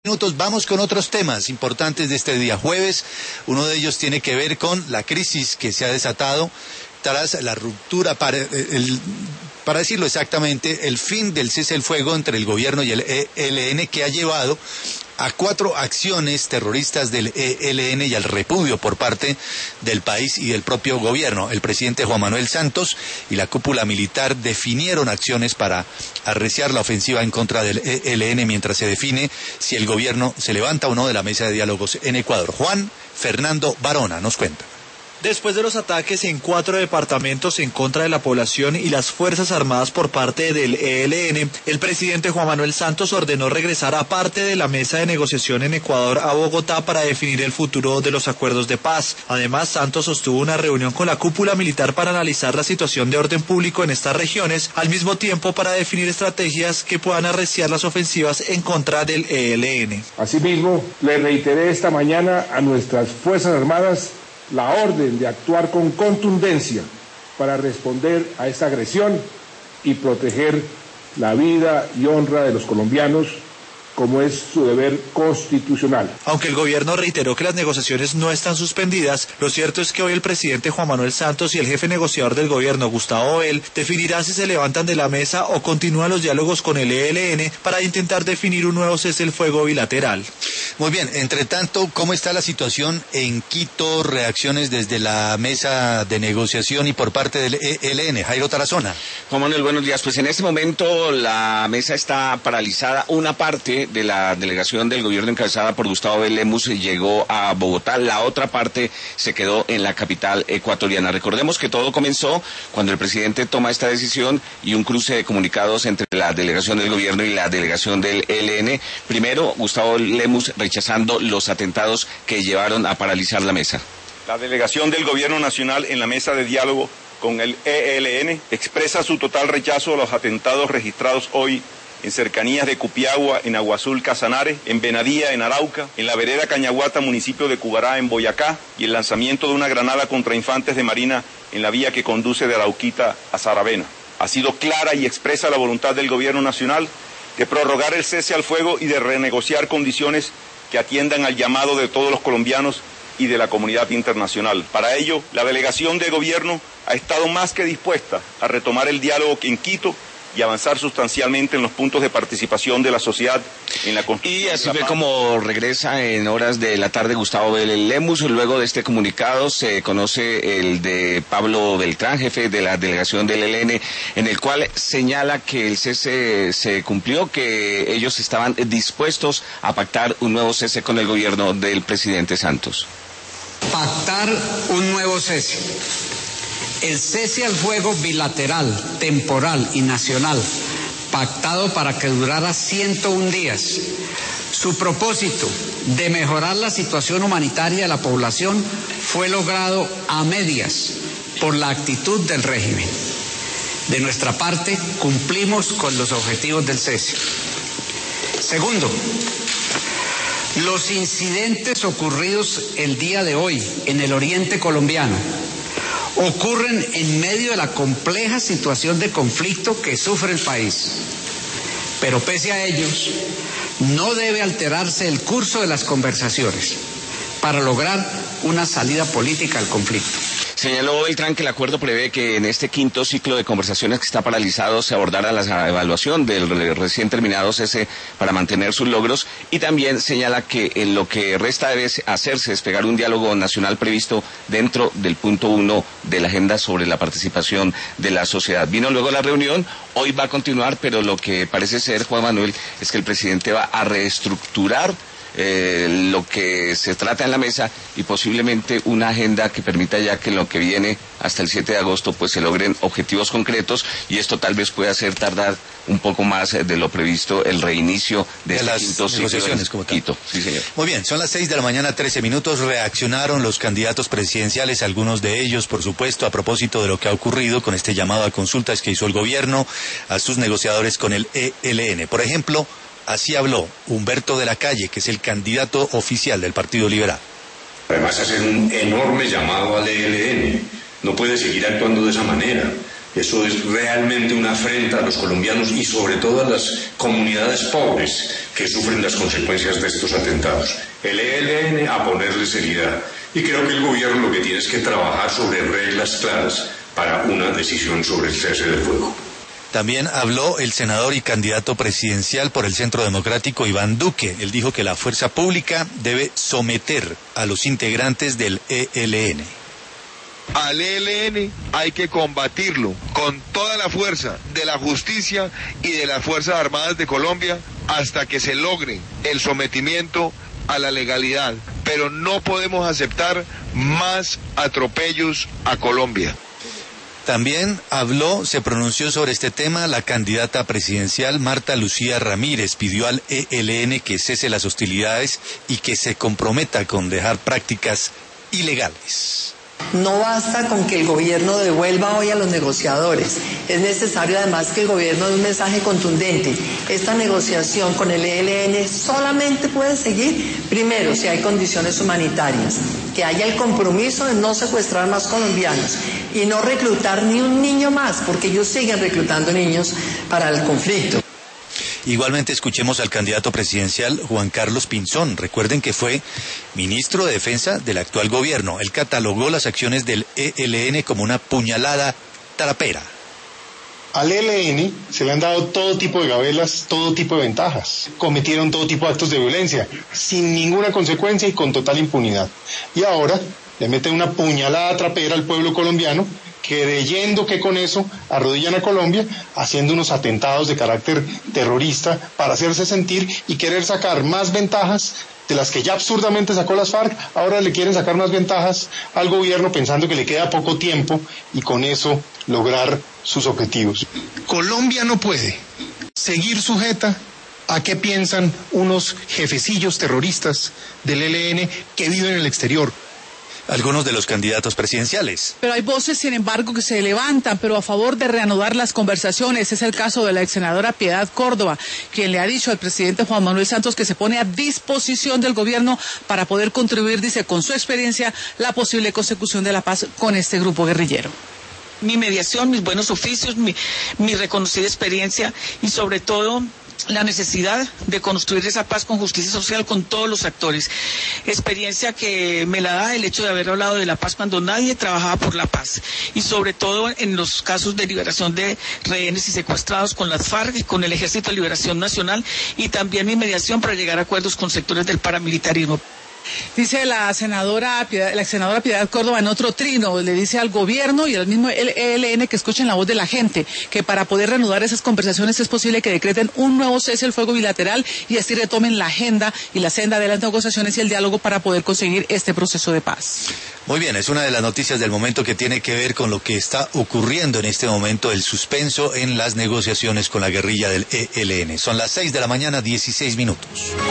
Minutos, vamos con otros temas importantes de este día jueves. Uno de ellos tiene que ver con la crisis que se ha desatado tras la ruptura, para decirlo exactamente, el fin del cese al fuego entre el gobierno y el ELN, que ha llevado a 4 acciones terroristas del ELN y al repudio por parte del país y del propio gobierno. El presidente Juan Manuel Santos y la cúpula militar definieron acciones para arreciar la ofensiva en contra del ELN mientras se define si el gobierno se levanta o no de la mesa de diálogos en Ecuador. Juan Fernando Barona nos cuenta. Después de los ataques en 4 departamentos en contra de la población y las Fuerzas Armadas por parte del ELN, el presidente Juan Manuel Santos ordenó regresar a parte de la mesa de negociación en Ecuador a Bogotá para definir el futuro de los acuerdos de paz. Además, Santos sostuvo una reunión con la cúpula militar para analizar la situación de orden público en estas regiones, al mismo tiempo para definir estrategias que puedan arreciar las ofensivas en contra del ELN. Asimismo, le reiteré esta mañana a nuestras Fuerzas Armadas la orden de actuar con contundencia para responder a esta agresión y proteger la vida y honra de los colombianos, como es su deber constitucional. Aunque el gobierno reiteró que las negociaciones no están suspendidas, lo cierto es que hoy el presidente Juan Manuel Santos y el jefe negociador del gobierno, Gustavo Bell, definirán si se levantan de la mesa o continúan los diálogos con el ELN para intentar definir un nuevo cese el fuego bilateral. Muy bien, entre tanto, ¿cómo está la situación en Quito? Reacciones desde la mesa de negociación y por parte del ELN. Jairo Tarazona. Juan Manuel, buenos días. Pues en este momento la mesa está paralizada. Una parte de la delegación del gobierno encabezada por Gustavo B. Lemus llegó a Bogotá. La otra parte se quedó en la capital ecuatoriana. Recordemos que todo comenzó cuando el presidente toma esta decisión y un cruce de comunicados entre la delegación del gobierno y la delegación del ELN. Primero, Gustavo Lemus rechazando los atentados que llevaron a paralizar la mesa. La delegación del Gobierno Nacional en la mesa de diálogo con el ELN expresa su total rechazo a los atentados registrados hoy en cercanías de Cupiagua, en Agua Azul, Casanare, en Venadía, en Arauca, en la vereda Cañaguata, municipio de Cubará, en Boyacá, y el lanzamiento de una granada contra infantes de marina en la vía que conduce de Arauquita a Saravena. Ha sido clara y expresa la voluntad del Gobierno Nacional de prorrogar el cese al fuego y de renegociar condiciones que atiendan al llamado de todos los colombianos y de la comunidad internacional. Para ello, la delegación de gobierno ha estado más que dispuesta a retomar el diálogo en Quito y avanzar sustancialmente en los puntos de participación de la sociedad en la construcción. Y así fue como regresa en horas de la tarde Gustavo B. Lemus. Luego de este comunicado se conoce el de Pablo Beltrán, jefe de la delegación del ELN, en el cual señala que el cese se cumplió, que ellos estaban dispuestos a pactar un nuevo cese con el gobierno del presidente Santos. Pactar un nuevo cese. El cese al fuego bilateral, temporal y nacional, pactado para que durara 101 días. Su propósito de mejorar la situación humanitaria de la población fue logrado a medias por la actitud del régimen. De nuestra parte, cumplimos con los objetivos del cese. Segundo, los incidentes ocurridos el día de hoy en el oriente colombiano ocurren en medio de la compleja situación de conflicto que sufre el país. Pero pese a ellos, no debe alterarse el curso de las conversaciones para lograr una salida política al conflicto. Señaló Beltrán que el acuerdo prevé que en este quinto ciclo de conversaciones que está paralizado se abordara la evaluación del recién terminado cese para mantener sus logros, y también señala que en lo que resta debe hacerse es pegar un diálogo nacional previsto dentro del punto 1 de la agenda sobre la participación de la sociedad. Vino luego la reunión, hoy va a continuar, pero lo que parece ser, Juan Manuel, es que el presidente va a reestructurar lo que se trata en la mesa y posiblemente una agenda que permita ya que en lo que viene hasta el 7 de agosto pues se logren objetivos concretos, y esto tal vez pueda hacer tardar un poco más de lo previsto el reinicio de las negociaciones como tal. Sí, señor. Muy bien, son las 6 de la mañana, 13 minutos. Reaccionaron los candidatos presidenciales, algunos de ellos, por supuesto, a propósito de lo que ha ocurrido con este llamado a consultas que hizo el gobierno a sus negociadores con el ELN. Por ejemplo, así habló Humberto de la Calle, que es el candidato oficial del Partido Liberal. Además, hacer un enorme llamado al ELN. No puede seguir actuando de esa manera. Eso es realmente una afrenta a los colombianos y sobre todo a las comunidades pobres que sufren las consecuencias de estos atentados. El ELN a ponerle seriedad. Y creo que el gobierno lo que tiene es que trabajar sobre reglas claras para una decisión sobre el cese del fuego. También habló el senador y candidato presidencial por el Centro Democrático, Iván Duque. Él dijo que la fuerza pública debe someter a los integrantes del ELN. Al ELN hay que combatirlo con toda la fuerza de la justicia y de las Fuerzas Armadas de Colombia hasta que se logre el sometimiento a la legalidad. Pero no podemos aceptar más atropellos a Colombia. También se pronunció sobre este tema la candidata presidencial Marta Lucía Ramírez. Pidió al ELN que cese las hostilidades y que se comprometa con dejar prácticas ilegales. No basta con que el gobierno devuelva hoy a los negociadores. Es necesario además que el gobierno dé un mensaje contundente. Esta negociación con el ELN solamente puede seguir, primero, si hay condiciones humanitarias, que haya el compromiso de no secuestrar más colombianos y no reclutar ni un niño más, porque ellos siguen reclutando niños para el conflicto. Igualmente escuchemos al candidato presidencial Juan Carlos Pinzón. Recuerden que fue ministro de Defensa del actual gobierno. Él catalogó las acciones del ELN como una puñalada trapera. Al ELN se le han dado todo tipo de gabelas, todo tipo de ventajas. Cometieron todo tipo de actos de violencia, sin ninguna consecuencia y con total impunidad. Y ahora le meten una puñalada trapera al pueblo colombiano, creyendo que con eso arrodillan a Colombia, haciendo unos atentados de carácter terrorista para hacerse sentir y querer sacar más ventajas de las que ya absurdamente sacó las FARC. Ahora le quieren sacar más ventajas al gobierno pensando que le queda poco tiempo y con eso lograr sus objetivos. Colombia no puede seguir sujeta a qué piensan unos jefecillos terroristas del ELN que viven en el exterior. Algunos de los candidatos presidenciales. Pero hay voces, sin embargo, que se levantan, pero a favor de reanudar las conversaciones. Es el caso de la ex senadora Piedad Córdoba, quien le ha dicho al presidente Juan Manuel Santos que se pone a disposición del gobierno para poder contribuir, dice, con su experiencia, la posible consecución de la paz con este grupo guerrillero. Mi mediación, mis buenos oficios, mi reconocida experiencia y sobre todo la necesidad de construir esa paz con justicia social con todos los actores. Experiencia que me la da el hecho de haber hablado de la paz cuando nadie trabajaba por la paz. Y sobre todo en los casos de liberación de rehenes y secuestrados con las FARC y con el Ejército de Liberación Nacional, y también mi mediación para llegar a acuerdos con sectores del paramilitarismo. Dice la ex senadora Piedad Córdoba en otro trino, le dice al gobierno y al mismo ELN que escuchen la voz de la gente, que para poder reanudar esas conversaciones es posible que decreten un nuevo cese al fuego bilateral y así retomen la agenda y la senda de las negociaciones y el diálogo para poder conseguir este proceso de paz. Muy bien, es una de las noticias del momento que tiene que ver con lo que está ocurriendo en este momento, el suspenso en las negociaciones con la guerrilla del ELN. Son las 6 de la mañana, 16 minutos.